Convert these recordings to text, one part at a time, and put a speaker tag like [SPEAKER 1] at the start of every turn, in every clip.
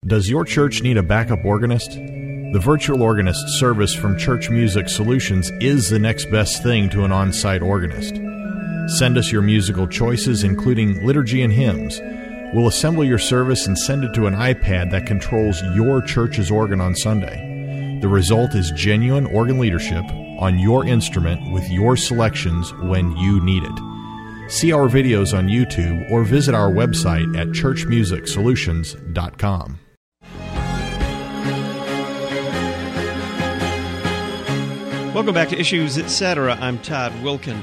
[SPEAKER 1] Does your church need a backup organist? The Virtual Organist service from Church Music Solutions is the next best thing to an on-site organist. Send us your musical choices, including liturgy and hymns. We'll assemble your service and send it to an iPad that controls your church's organ on Sunday. The result is genuine organ leadership on your instrument with your selections when you need it. See our videos on YouTube or visit our website at churchmusicsolutions.com.
[SPEAKER 2] Welcome back to Issues, Etc. I'm Todd Wilkin.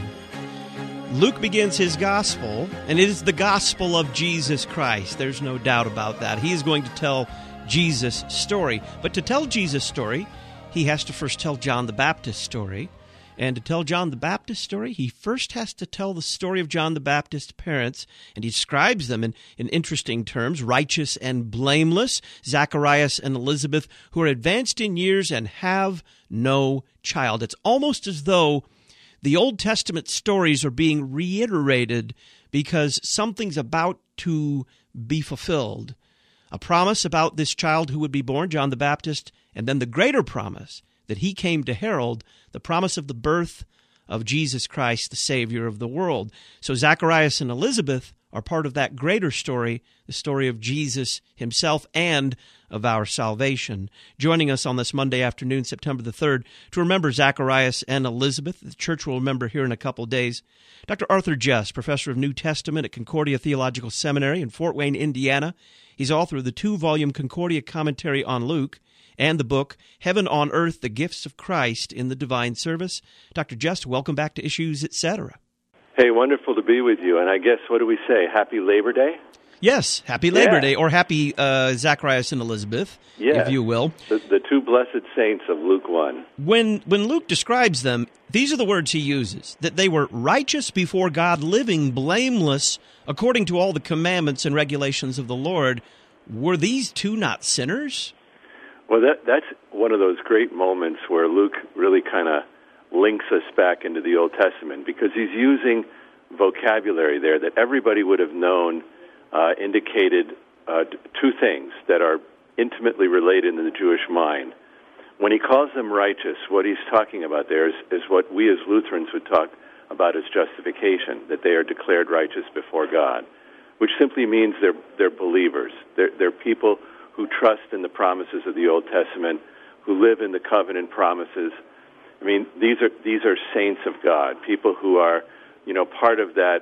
[SPEAKER 2] Luke begins his gospel, and it is the gospel of Jesus Christ. There's no doubt about that. He is going to tell Jesus' story. But to tell Jesus' story, he has to first tell John the Baptist's story. And to tell John the Baptist's story, he first has to tell the story of John the Baptist's parents, and he describes them in interesting terms: righteous and blameless, Zacharias and Elizabeth, who are advanced in years and have no child. It's almost as though the Old Testament stories are being reiterated because something's about to be fulfilled. A promise about this child who would be born, John the Baptist, and then the greater promise that he came to herald, the promise of the birth of Jesus Christ, the Savior of the world. So Zacharias and Elizabeth are part of that greater story, the story of Jesus himself and of our salvation. Joining us on this Monday afternoon, September the 3rd, to remember Zacharias and Elizabeth, the church will remember here in a couple days, Dr. Arthur Jess, professor of New Testament at Concordia Theological Seminary in Fort Wayne, Indiana. He's author of the 2-volume Concordia commentary on Luke and the book, Heaven on Earth, The Gifts of Christ in the Divine Service. Dr. Just, welcome back to Issues, Etc.
[SPEAKER 3] Hey, wonderful to be with you. And I guess, what do we say, Happy Labor Day?
[SPEAKER 2] Yes, Happy Labor Day, or Happy Zacharias and Elizabeth, if you will.
[SPEAKER 3] The two blessed saints of Luke 1.
[SPEAKER 2] When Luke describes them, these are the words he uses, that they were righteous before God, living blameless according to all the commandments and regulations of the Lord. Were these two not sinners?
[SPEAKER 3] Well, that's one of those great moments where Luke really kind of links us back into the Old Testament, because he's using vocabulary there that everybody would have known indicated two things that are intimately related in the Jewish mind. When he calls them righteous, what he's talking about there is what we as Lutherans would talk about as justification, that they are declared righteous before God, which simply means they're believers. They're people who trust in the promises of the Old Testament, who live in the covenant promises. I mean, these are saints of God, people who are, part of that,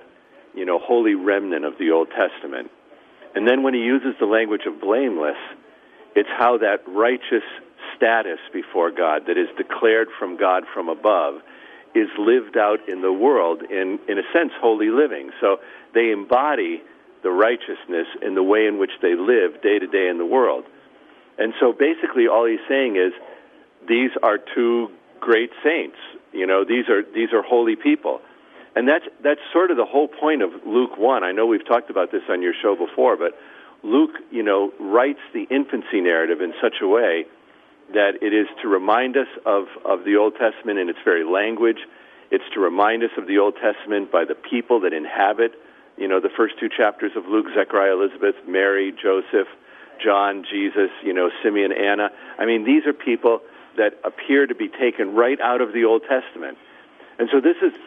[SPEAKER 3] holy remnant of the Old Testament. And then when he uses the language of blameless, it's how that righteous status before God that is declared from God from above is lived out in the world in a sense, holy living. So they embody the righteousness in the way in which they live day to day in the world. And so basically all he's saying is these are two great saints. These are holy people. And that's sort of the whole point of Luke 1. I know we've talked about this on your show before, but Luke, writes the infancy narrative in such a way that it is to remind us of the Old Testament in its very language. It's to remind us of the Old Testament by the people that inhabit the first two chapters of Luke: Zechariah, Elizabeth, Mary, Joseph, John, Jesus, Simeon, Anna. I mean, these are people that appear to be taken right out of the Old Testament. And so this is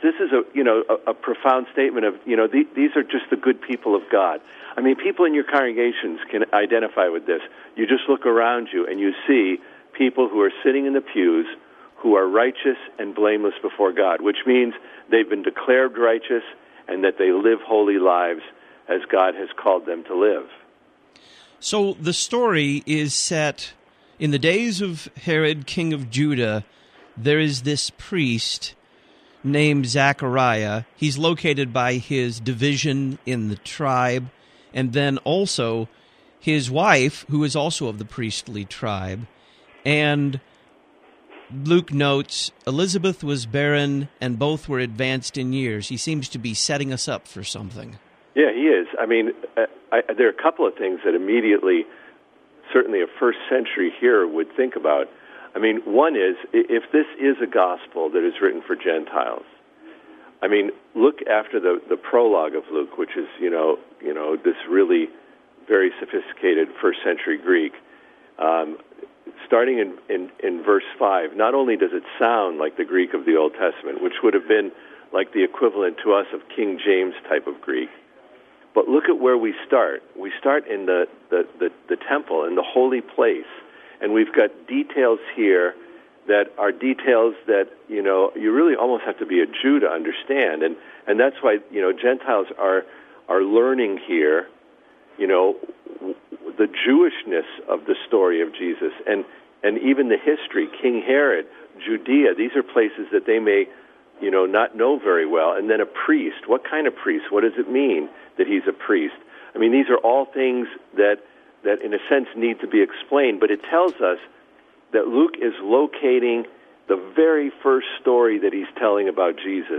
[SPEAKER 3] a profound statement of, these are just the good people of God. I mean, people in your congregations can identify with this. You just look around you and you see people who are sitting in the pews who are righteous and blameless before God, which means they've been declared righteous and that they live holy lives as God has called them to live.
[SPEAKER 2] So the story is set in the days of Herod, king of Judah. There is this priest named Zachariah. He's located by his division in the tribe, and then also his wife, who is also of the priestly tribe. And Luke notes, Elizabeth was barren, and both were advanced in years. He seems to be setting us up for something.
[SPEAKER 3] Yeah, he is. I mean, there are a couple of things that immediately, certainly a first century hearer would think about. I mean, one is, if this is a gospel that is written for Gentiles, I mean, look after the prologue of Luke, which is, this really very sophisticated first century Greek. Starting in verse 5, not only does it sound like the Greek of the Old Testament, which would have been like the equivalent to us of King James type of Greek, but look at where we start. We start in the temple, in the holy place, and we've got details here that are details that, you really almost have to be a Jew to understand. And that's why, Gentiles are learning here, the Jewishness of the story of Jesus, and even the history, King Herod, Judea. These are places that they may, not know very well. And then a priest. What kind of priest? What does it mean that he's a priest? I mean, these are all things that in a sense need to be explained, but it tells us that Luke is locating the very first story that he's telling about Jesus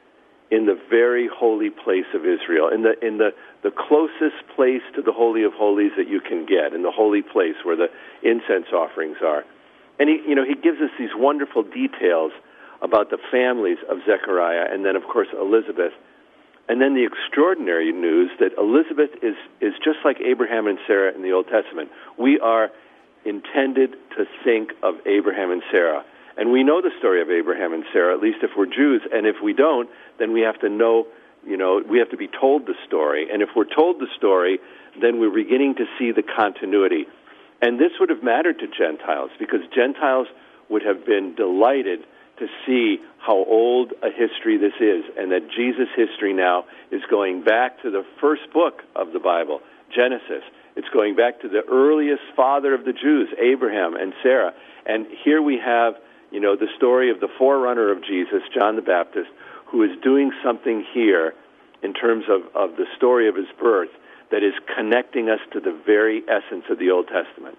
[SPEAKER 3] in the very holy place of Israel, in the closest place to the Holy of Holies that you can get, in the holy place where the incense offerings are. And he gives us these wonderful details about the families of Zechariah and then, of course, Elizabeth. And then the extraordinary news that Elizabeth is just like Abraham and Sarah in the Old Testament. We are intended to think of Abraham and Sarah. And we know the story of Abraham and Sarah, at least if we're Jews. And if we don't, then we have to know, we have to be told the story. And if we're told the story, then we're beginning to see the continuity. And this would have mattered to Gentiles, because Gentiles would have been delighted to see how old a history this is, and that Jesus' history now is going back to the first book of the Bible, Genesis. It's going back to the earliest father of the Jews, Abraham and Sarah. And here we have, the story of the forerunner of Jesus, John the Baptist, who is doing something here in terms of the story of his birth that is connecting us to the very essence of the Old Testament.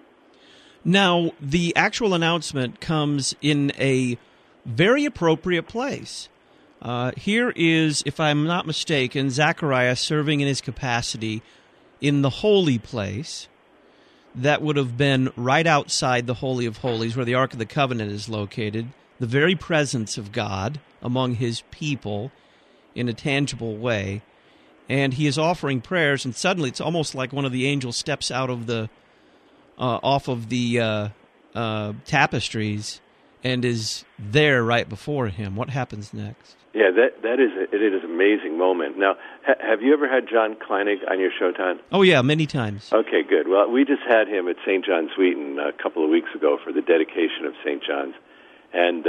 [SPEAKER 2] Now, the actual announcement comes in a very appropriate place. Here is, if I'm not mistaken, Zechariah serving in his capacity in the holy place. That would have been right outside the Holy of Holies, where the Ark of the Covenant is located, the very presence of God among his people in a tangible way. And he is offering prayers, and suddenly it's almost like one of the angels steps out of the off of the tapestries and is there right before him. What happens next?
[SPEAKER 3] Yeah, it is an amazing moment. Now, have you ever had John Kleinig on your show, Todd?
[SPEAKER 2] Oh, yeah, many times.
[SPEAKER 3] Okay, good. Well, we just had him at St. John's Wheaton a couple of weeks ago for the dedication of St. John's. And,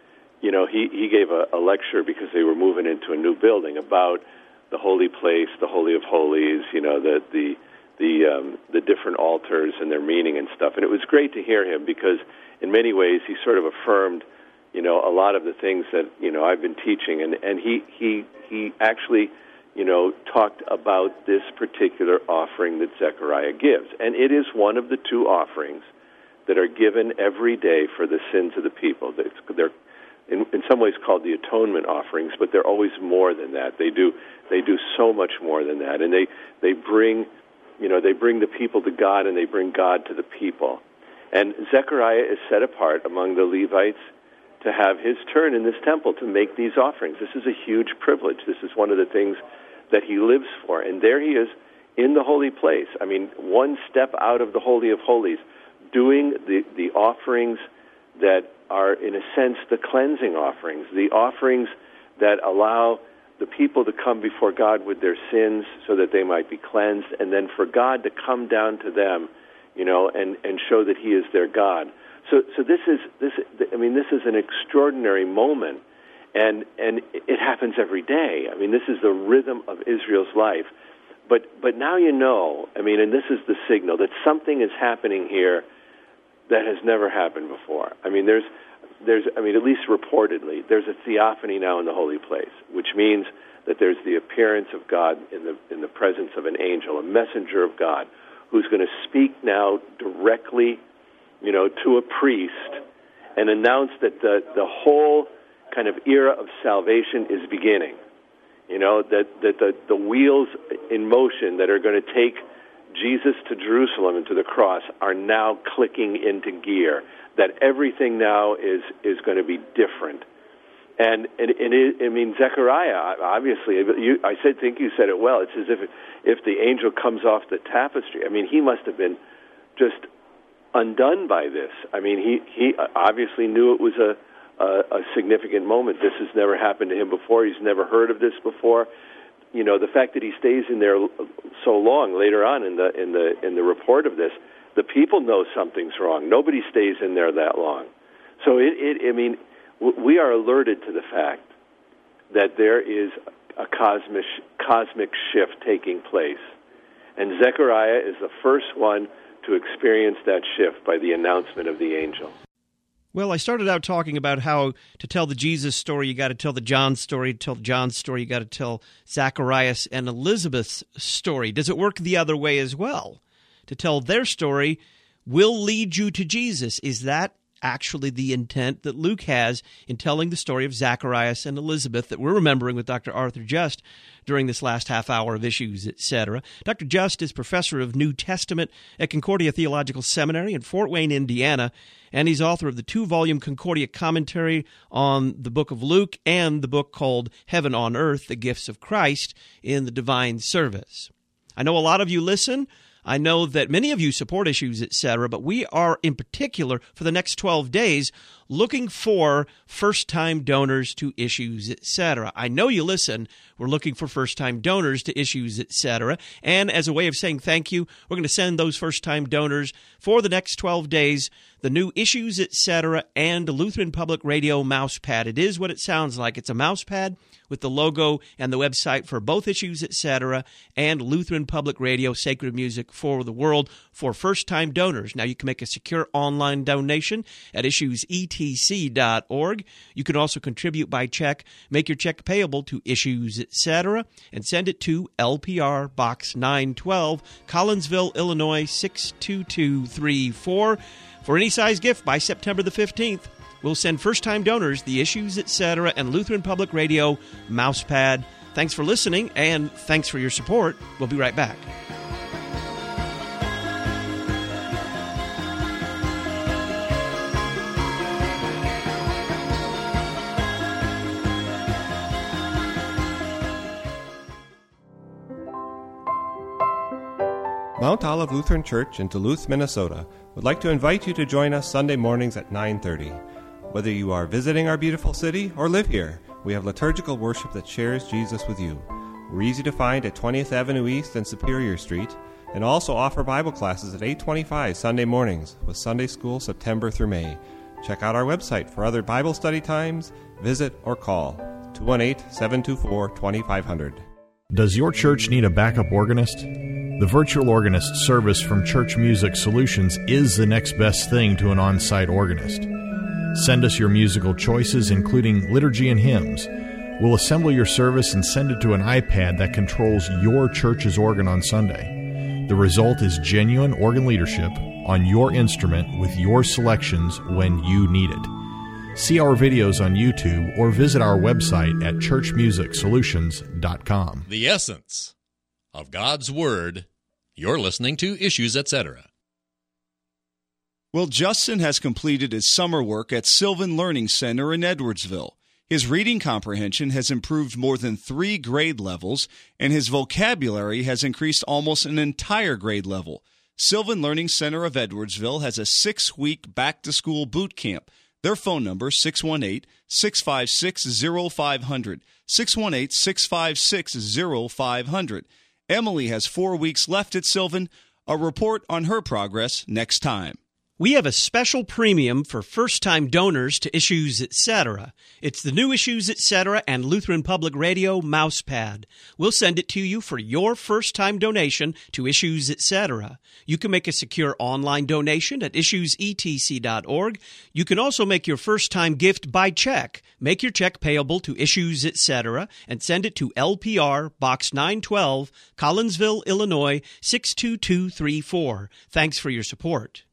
[SPEAKER 3] he gave a lecture because they were moving into a new building about the holy place, the Holy of Holies, the different altars and their meaning and stuff. And it was great to hear him because in many ways he sort of affirmed a lot of the things that, I've been teaching. And he actually, talked about this particular offering that Zechariah gives. And it is one of the two offerings that are given every day for the sins of the people. They're in some ways called the atonement offerings, but they're always more than that. They do so much more than that. And they bring the people to God, and they bring God to the people. And Zechariah is set apart among the Levites to have his turn in this temple to make these offerings. This is a huge privilege. This is one of the things that he lives for. And there he is in the holy place. I mean, one step out of the Holy of Holies, doing the offerings that are, in a sense, the cleansing offerings, the offerings that allow the people to come before God with their sins so that they might be cleansed, and then for God to come down to them, and show that he is their God. So this is an extraordinary moment, and it happens every day. I mean, this is the rhythm of Israel's life. But now and this is the signal that something is happening here that has never happened before. I mean, there's at least reportedly, there's a theophany now in the holy place, which means that there's the appearance of God in the presence of an angel, a messenger of God, who's going to speak now directly, to a priest and announce that the whole kind of era of salvation is beginning. That the wheels in motion that are going to take Jesus to Jerusalem and to the cross are now clicking into gear, that everything now is going to be different. And Zechariah, obviously, I think you said it well. It's as if the angel comes off the tapestry. I mean, he must have been just undone by this. I mean, he obviously knew it was a significant moment. This has never happened to him before. He's never heard of this before. You know, the fact that he stays in there so long later on in the report of this, the people know something's wrong. Nobody stays in there that long. So we are alerted to the fact that there is a cosmic shift taking place. And Zechariah is the first one to experience that shift by the announcement of the angel.
[SPEAKER 2] Well, I started out talking about how to tell the Jesus story, you got to tell the John story. To tell the John story, you got to tell Zacharias and Elizabeth's story. Does it work the other way as well? To tell their story will lead you to Jesus. Is that actually the intent that Luke has in telling the story of Zacharias and Elizabeth that we're remembering with Dr. Arthur Just during this last half hour of Issues, etc.? Dr. Just is professor of New Testament at Concordia Theological Seminary in Fort Wayne, Indiana, and he's author of the 2-volume Concordia commentary on the book of Luke and the book called Heaven on Earth, The Gifts of Christ in the Divine Service. I know a lot of you listen. I know that many of you support Issues, etc., but we are in particular for the next 12 days looking for first-time donors to Issues, etc. I know you listen. We're looking for first-time donors to Issues, etc. And as a way of saying thank you, we're going to send those first-time donors for the next 12 days the new Issues, etc. and Lutheran Public Radio mouse pad. It is what it sounds like. It's a mouse pad with the logo and the website for both Issues, etc. and Lutheran Public Radio, Sacred Music for the World for first-time donors. Now, you can make a secure online donation at issuesetc.org. You can also contribute by check. Make your check payable to Issues, etc., and send it to LPR Box 912, Collinsville, Illinois, 62234. For any size gift by September the 15th, we'll send first-time donors the Issues, etc. and Lutheran Public Radio mouse pad. Thanks for listening, and thanks for your support. We'll be right back.
[SPEAKER 4] Mount Olive Lutheran Church in Duluth, Minnesota would like to invite you to join us Sunday mornings at 9:30. Whether you are visiting our beautiful city or live here, we have liturgical worship that shares Jesus with you. We're easy to find at 20th Avenue East and Superior Street, and also offer Bible classes at 8:25 Sunday mornings with Sunday School September through May. Check out our website for other Bible study times, visit, or call 218-724-2500.
[SPEAKER 1] Does your church need a backup organist? The Virtual Organist service from Church Music Solutions is the next best thing to an on-site organist. Send us your musical choices, including liturgy and hymns. We'll assemble your service and send it to an iPad that controls your church's organ on Sunday. The result is genuine organ leadership on your instrument with your selections when you need it. See our videos on YouTube or visit our website at churchmusicsolutions.com.
[SPEAKER 5] The essence of God's Word. You're listening to Issues, etc.
[SPEAKER 6] Well, Justin has completed his summer work at Sylvan Learning Center in Edwardsville. His reading comprehension has improved more than 3 grade levels, and his vocabulary has increased almost an entire grade level. Sylvan Learning Center of Edwardsville has a 6-week back-to-school boot camp. Their phone number, 618-656-0500, 618-656-0500. Emily has 4 weeks left at Sylvan. A report on her progress next time.
[SPEAKER 2] We have a special premium for first-time donors to Issues, etc. It's the new Issues, etc. and Lutheran Public Radio mouse pad. We'll send it to you for your first-time donation to Issues, etc. You can make a secure online donation at issuesetc.org. You can also make your first-time gift by check. Make your check payable to Issues, etc. and send it to LPR Box 912, Collinsville, Illinois, 62234. Thanks for your support.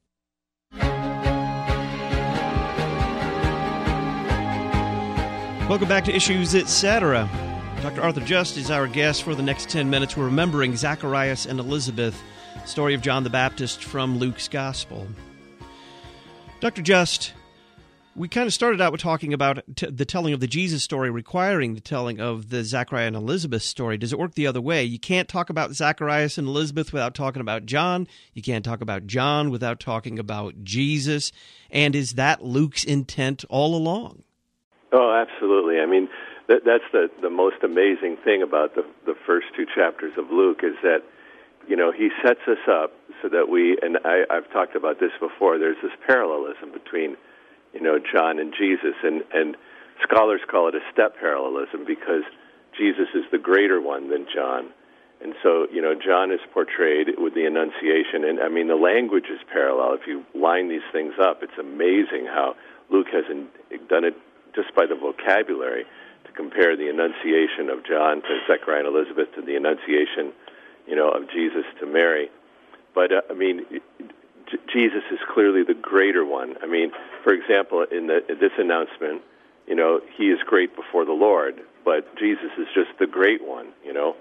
[SPEAKER 2] Welcome back to Issues, etc. Dr. Arthur Just is our guest for the next 10 minutes. We're remembering Zacharias and Elizabeth, story of John the Baptist from Luke's Gospel. Dr. Just, We kind of started out with talking about the telling of the Jesus story requiring the telling of the Zachariah and Elizabeth story. Does it work the other way? You can't talk about Zacharias and Elizabeth without talking about John. You can't talk about John without talking about Jesus. And is that Luke's intent all along?
[SPEAKER 3] Oh, absolutely. I mean, that's the most amazing thing about the first two chapters of Luke is that, you know, he sets us up so that and I've talked about this before, there's this parallelism between, you know, John and Jesus, and scholars call it a step parallelism because Jesus is the greater one than John. And so, you know, John is portrayed with the Annunciation, and I mean, the language is parallel. If you line these things up, it's amazing how Luke has done it just by the vocabulary to compare the Annunciation of John to Zechariah and Elizabeth to the Annunciation, you know, of Jesus to Mary. But, I mean, Jesus is clearly the greater one. I mean, for example, in this announcement, you know, he is great before the Lord, but Jesus is just the great one, you know.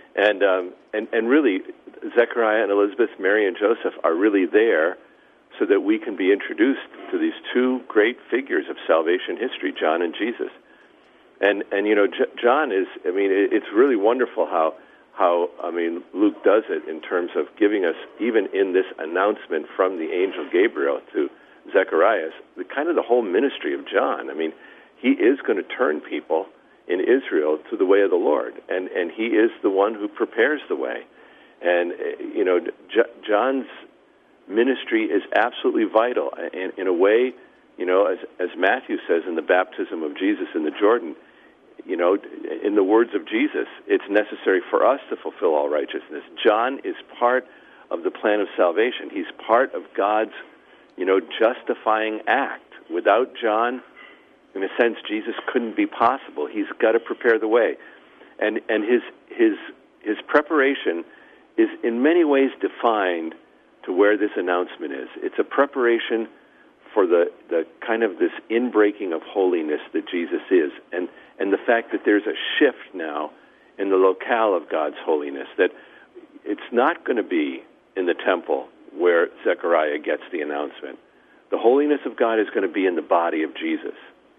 [SPEAKER 3] And really, Zechariah and Elizabeth, Mary and Joseph are really there so that we can be introduced to these two great figures of salvation history, John and Jesus. And you know, John is, I mean, it's really wonderful how I mean, Luke does it in terms of giving us, even in this announcement from the angel Gabriel to Zacharias, the whole ministry of John. I mean, he is going to turn people in Israel to the way of the Lord, and he is the one who prepares the way. And, you know, John's ministry is absolutely vital. And in a way, you know, as Matthew says in the baptism of Jesus in the Jordan, you know, in the words of Jesus, it's necessary for us to fulfill all righteousness. John is part of the plan of salvation. He's part of God's, you know, justifying act. Without John, in a sense, Jesus couldn't be possible. He's got to prepare the way. And his preparation is in many ways defined to where this announcement is. It's a preparation for the kind of this inbreaking of holiness that Jesus is, and the fact that there's a shift now in the locale of God's holiness, that it's not going to be in the temple where Zechariah gets the announcement. The holiness of God is going to be in the body of Jesus.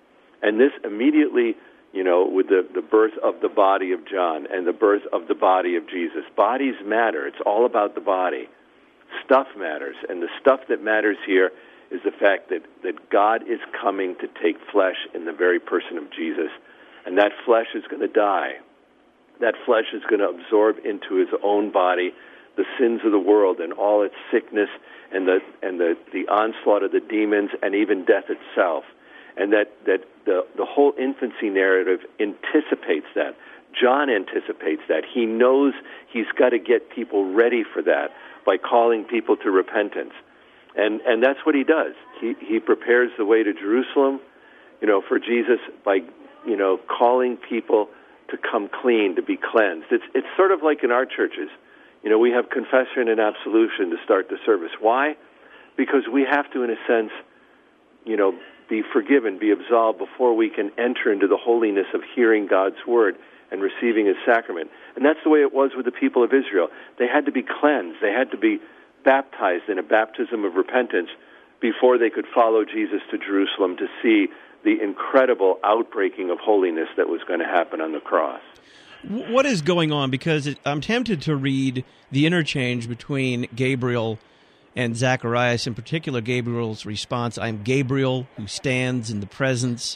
[SPEAKER 3] And this immediately, you know, with the birth of the body of John and the birth of the body of Jesus. Bodies matter. It's all about the body. Stuff matters. And the stuff that matters here is the fact that God is coming to take flesh in the very person of Jesus. And that flesh is going to die. That flesh is going to absorb into his own body the sins of the world and all its sickness and the onslaught of the demons and even death itself. And that the whole infancy narrative anticipates that. John anticipates that. He knows he's got to get people ready for that by calling people to repentance. And that's what he does. He prepares the way to Jerusalem, you know, for Jesus by, you know, calling people to come clean, to be cleansed. It's sort of like in our churches. You know, we have confession and absolution to start the service. Why? Because we have to, in a sense, you know, be forgiven, be absolved before we can enter into the holiness of hearing God's word and receiving his sacrament. And that's the way it was with the people of Israel. They had to be cleansed. They had to be baptized in a baptism of repentance before they could follow Jesus to Jerusalem to see the incredible outbreaking of holiness that was going to happen on the cross.
[SPEAKER 2] What is going on? Because I'm tempted to read the interchange between Gabriel and Zacharias, in particular Gabriel's response, "I'm Gabriel who stands in the presence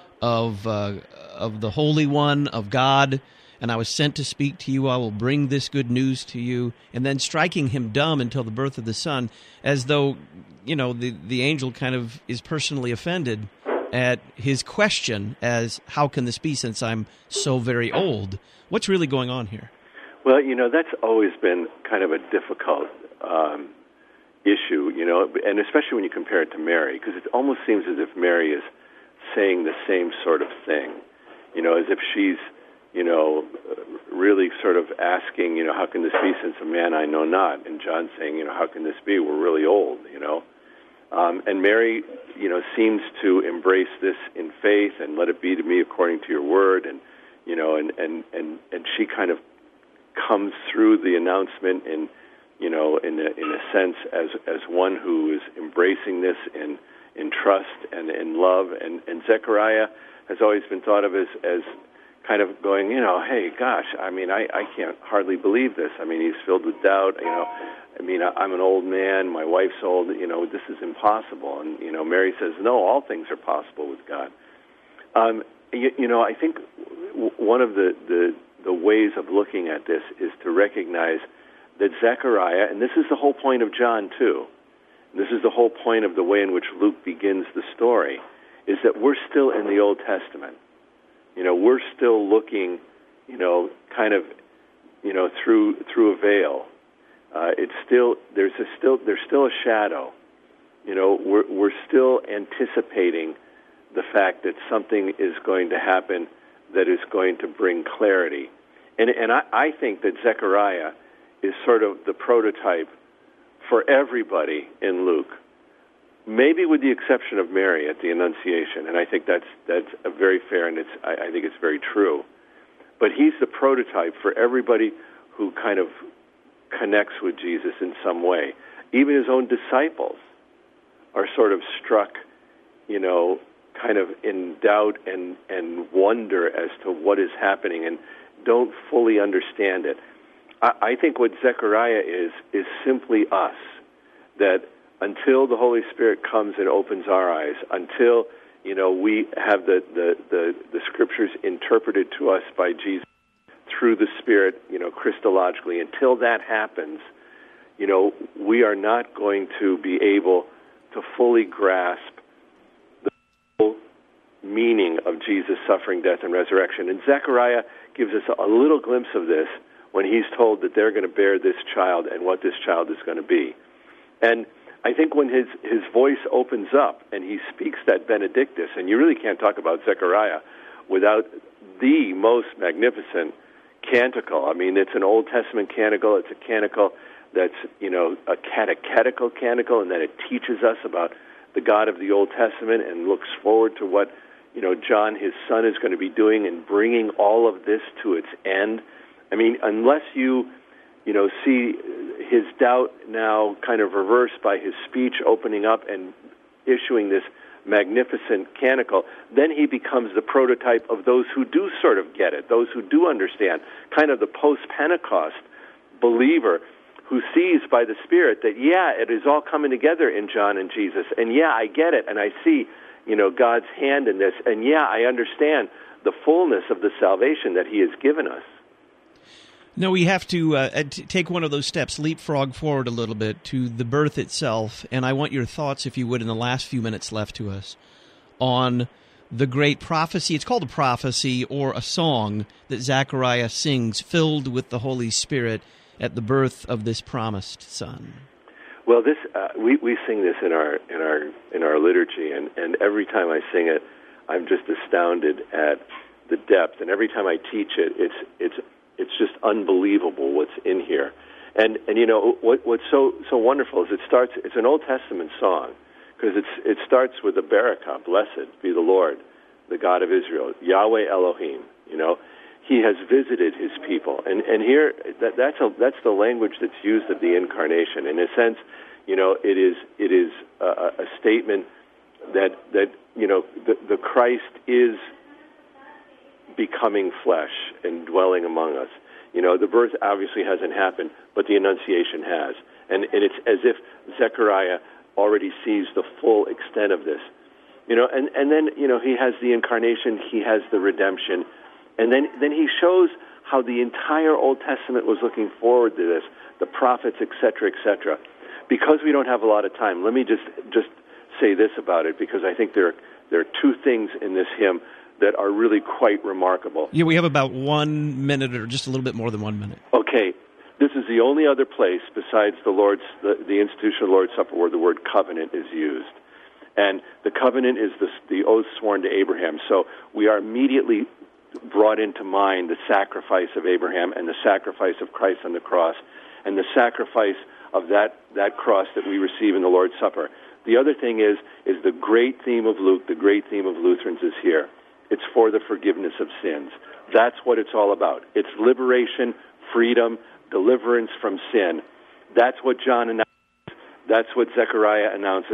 [SPEAKER 2] of the Holy One, of God, and I was sent to speak to you. I will bring this good news to you," and then striking him dumb until the birth of the Son, as though, you know, the angel kind of is personally offended at his question as, how can this be since I'm so very old? What's really going on here?
[SPEAKER 3] Well, you know, that's always been kind of a difficult issue, you know, and especially when you compare it to Mary, because it almost seems as if Mary is saying the same sort of thing, you know, as if she's, you know, really sort of asking, you know, how can this be since a man I know not? And John saying, you know, how can this be? We're really old, you know. And Mary, you know, seems to embrace this in faith and let it be to me according to your word, and, you know, and she kind of comes through the announcement in, you know, in a sense as one who is embracing this in in trust and in love. And Zechariah has always been thought of as kind of going, hey, gosh, I mean, I can't hardly believe this. I mean, he's filled with doubt. I mean, I'm an old man. My wife's old. This is impossible. And, Mary says, no, all things are possible with God. I think one of the ways of looking at this is to recognize that Zechariah, and this is the whole point of John too, this is the whole point of the way in which Luke begins the story, is that we're still in the Old Testament. We're still looking, kind of, through a veil. There's still a shadow. We're still anticipating the fact that something is going to happen that is going to bring clarity. And I think that Zechariah is sort of the prototype for everybody in Luke, maybe with the exception of Mary at the Annunciation, and I think that's a very fair, and I think it's very true. But he's the prototype for everybody who kind of connects with Jesus in some way. Even his own disciples are sort of struck, kind of in doubt and wonder as to what is happening and don't fully understand it. I think what Zechariah is simply us, that until the Holy Spirit comes and opens our eyes, until we have the Scriptures interpreted to us by Jesus through the Spirit, Christologically, until that happens, we are not going to be able to fully grasp the full meaning of Jesus' suffering, death, and resurrection. And Zechariah gives us a little glimpse of this when he's told that they're going to bear this child and what this child is going to be. And I think when his voice opens up and he speaks that Benedictus, and you really can't talk about Zechariah without the most magnificent canticle. I mean, it's an Old Testament canticle. It's a canticle that's, a catechetical canticle, and that it teaches us about the God of the Old Testament and looks forward to what, John, his son, is going to be doing and bringing all of this to its end. I mean, unless you see his doubt now kind of reversed by his speech opening up and issuing this magnificent canticle, then he becomes the prototype of those who do sort of get it, those who do understand, kind of the post-Pentecost believer who sees by the Spirit that, it is all coming together in John and Jesus, and I get it, and I see, God's hand in this, and I understand the fullness of the salvation that he has given us.
[SPEAKER 2] No, we have to take one of those steps, leapfrog forward a little bit to the birth itself, and I want your thoughts, if you would, in the last few minutes left to us, on the great prophecy. It's called a prophecy or a song that Zechariah sings, filled with the Holy Spirit at the birth of this promised Son.
[SPEAKER 3] Well, this we sing this in our liturgy, and every time I sing it, I'm just astounded at the depth, and every time I teach it, it's just unbelievable what's in here. And what's so wonderful is it's an Old Testament song, because it starts with a barakah, blessed be the Lord, the God of Israel, Yahweh Elohim. He has visited his people, and here that's the language that's used of the incarnation. In a sense, it is a statement that the Christ is becoming flesh and dwelling among us. The birth obviously hasn't happened, but the Annunciation has. And it's as if Zechariah already sees the full extent of this. And then, he has the incarnation, he has the redemption, and then he shows how the entire Old Testament was looking forward to this, the prophets, etc., etc. Because we don't have a lot of time, let me just say this about it, because I think there are two things in this hymn that are really quite remarkable.
[SPEAKER 2] Yeah, we have about 1 minute, or just a little bit more than 1 minute.
[SPEAKER 3] Okay, this is the only other place besides the institution of the Lord's Supper where the word covenant is used. And the covenant is the oath sworn to Abraham. So we are immediately brought into mind the sacrifice of Abraham and the sacrifice of Christ on the cross and the sacrifice of that cross that we receive in the Lord's Supper. The other thing is the great theme of Luke, the great theme of Lutherans is here. It's for the forgiveness of sins. That's what it's all about. It's liberation, freedom, deliverance from sin. That's what John announces. That's what Zechariah announces.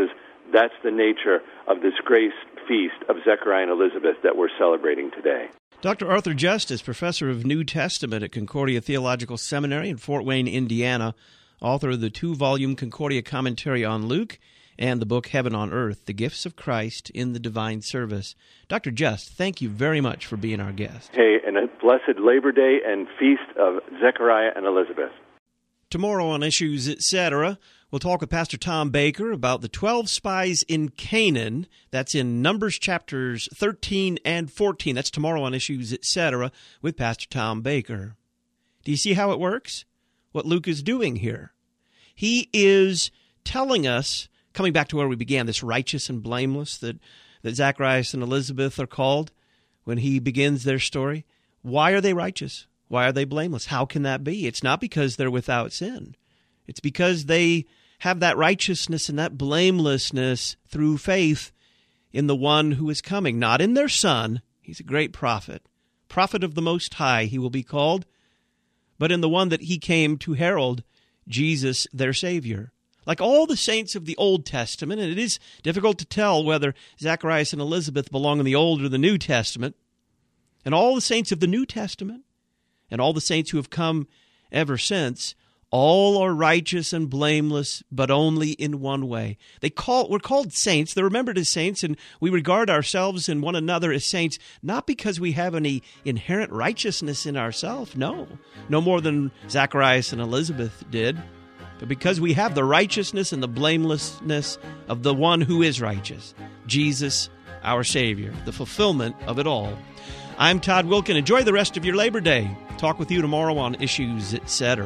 [SPEAKER 3] That's the nature of this grace feast of Zechariah and Elizabeth that we're celebrating today.
[SPEAKER 2] Dr. Arthur Justice, professor of New Testament at Concordia Theological Seminary in Fort Wayne, Indiana, author of the 2-volume Concordia commentary on Luke and the book Heaven on Earth, The Gifts of Christ in the Divine Service. Dr. Just, thank you very much for being our guest.
[SPEAKER 3] Hey, and a blessed Labor Day and feast of Zechariah and Elizabeth.
[SPEAKER 2] Tomorrow on Issues, Etc., we'll talk with Pastor Tom Baker about the 12 spies in Canaan. That's in Numbers chapters 13 and 14. That's tomorrow on Issues, Etc., with Pastor Tom Baker. Do you see how it works? What Luke is doing here. He is telling us, coming back to where we began, this righteous and blameless that Zacharias and Elizabeth are called when he begins their story. Why are they righteous? Why are they blameless? How can that be? It's not because they're without sin. It's because they have that righteousness and that blamelessness through faith in the one who is coming, not in their son. He's a great prophet of the Most High, he will be called, but in the one that he came to herald, Jesus, their Savior. Like all the saints of the Old Testament, and it is difficult to tell whether Zacharias and Elizabeth belong in the Old or the New Testament, and all the saints of the New Testament, and all the saints who have come ever since, all are righteous and blameless, but only in one way. We're called saints. They're remembered as saints, and we regard ourselves and one another as saints, not because we have any inherent righteousness in ourselves, no more than Zacharias and Elizabeth did, but because we have the righteousness and the blamelessness of the one who is righteous, Jesus, our Savior, the fulfillment of it all. I'm Todd Wilken. Enjoy the rest of your Labor Day. Talk with you tomorrow on Issues, Etc.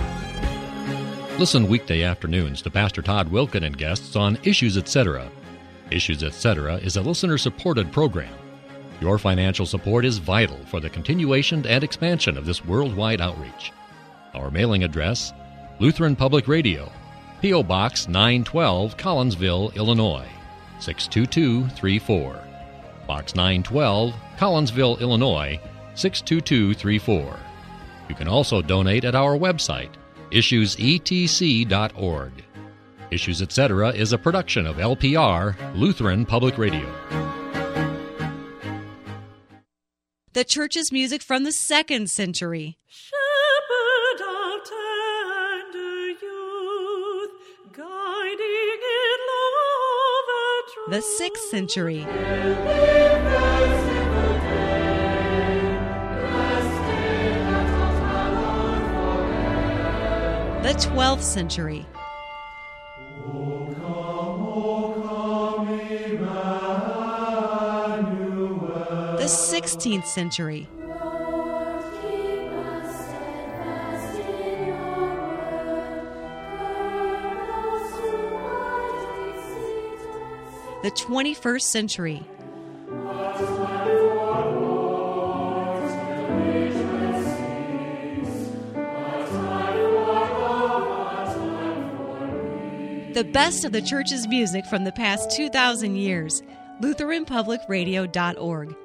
[SPEAKER 5] Listen weekday afternoons to Pastor Todd Wilken and guests on Issues, Etc. Issues, Etc. is a listener-supported program. Your financial support is vital for the continuation and expansion of this worldwide outreach. Our mailing address, Lutheran Public Radio, P.O. Box 912, Collinsville, Illinois, 62234. Box 912, Collinsville, Illinois, 62234. You can also donate at our website, issuesetc.org. Issues, Etc. is a production of LPR, Lutheran Public Radio.
[SPEAKER 7] The church's music from the 2nd century.
[SPEAKER 8] Shepherd of tender youth, guiding in love and truth.
[SPEAKER 7] The 6th century. The 12th century. The 16th century. The 21st century. The best of the church's music from the past 2,000 years. LutheranPublicRadio.org.